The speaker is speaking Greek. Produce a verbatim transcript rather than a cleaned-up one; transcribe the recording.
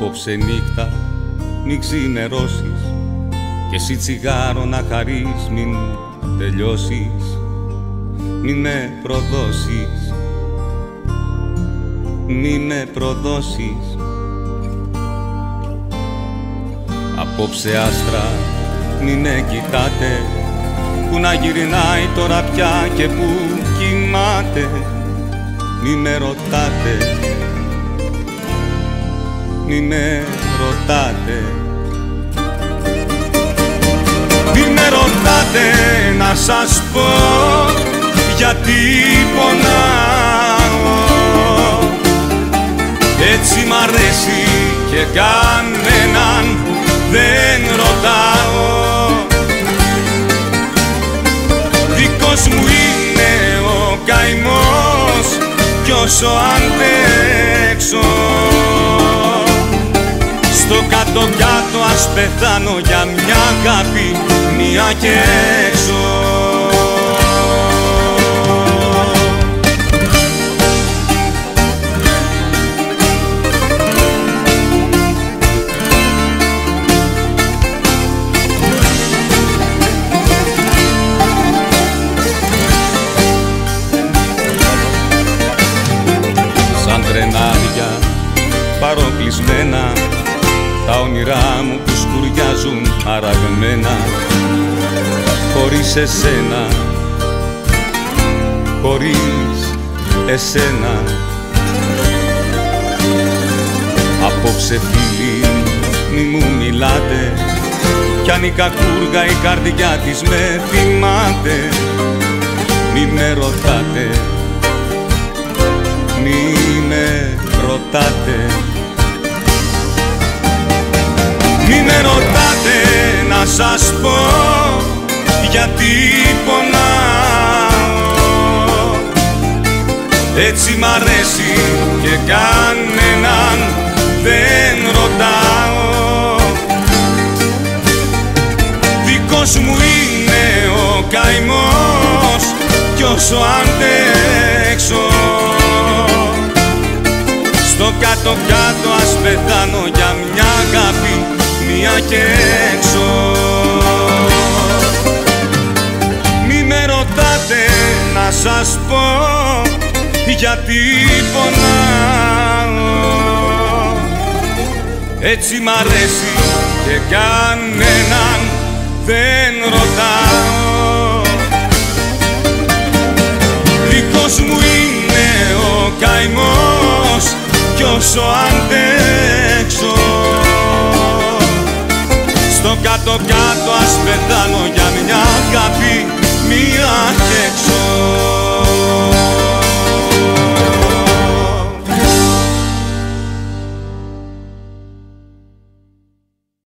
Απόψε νύχτα μη ξημερώσεις και εσύ τσιγάρο να χαρείς μην τελειώσεις, μη με προδώσεις, μη με προδώσεις. Απόψε άστρα μη με κοιτάτε, που να γυρνάει τώρα πια και που κοιμάται, μη με ρωτάτε, μη με ρωτάτε, μη με ρωτάτε να σας πω γιατί πονάω. Έτσι μ' αρέσει και κανέναν δεν ρωτάω. Δικός μου είναι ο καημός κι όσο αντέξω, στο κάτω-κάτω ας πεθάνω για μια αγάπη, μία και έξω. Σαν τρενάδια παροπλισμένα τα όνειρά μου που σκουριάζουν αραγμένα, χωρίς εσένα, χωρίς εσένα. Απόψε φίλοι μη μου μιλάτε, κι αν η κακούργα η καρδιά της με θυμάται, μη με ρωτάτε, μη με ρωτάτε, μη με ρωτάτε να σας πω γιατί πονάω. Έτσι μ' αρέσει και κανέναν δεν ρωτάω. Δικός μου είναι ο καημός κι όσο αντέξω, στο κάτω-κάτω ας πεθάνω για μια αγάπη, μία και έξω. Μη με ρωτάτε να σας πω γιατί πονάω. Έτσι μ' αρέσει και κανέναν δεν ρωτάω. Δικός μου είναι ο καημός κι όσο αντέξω, στο κάτω-κάτω ας πεθάνω για μια αγάπη, μία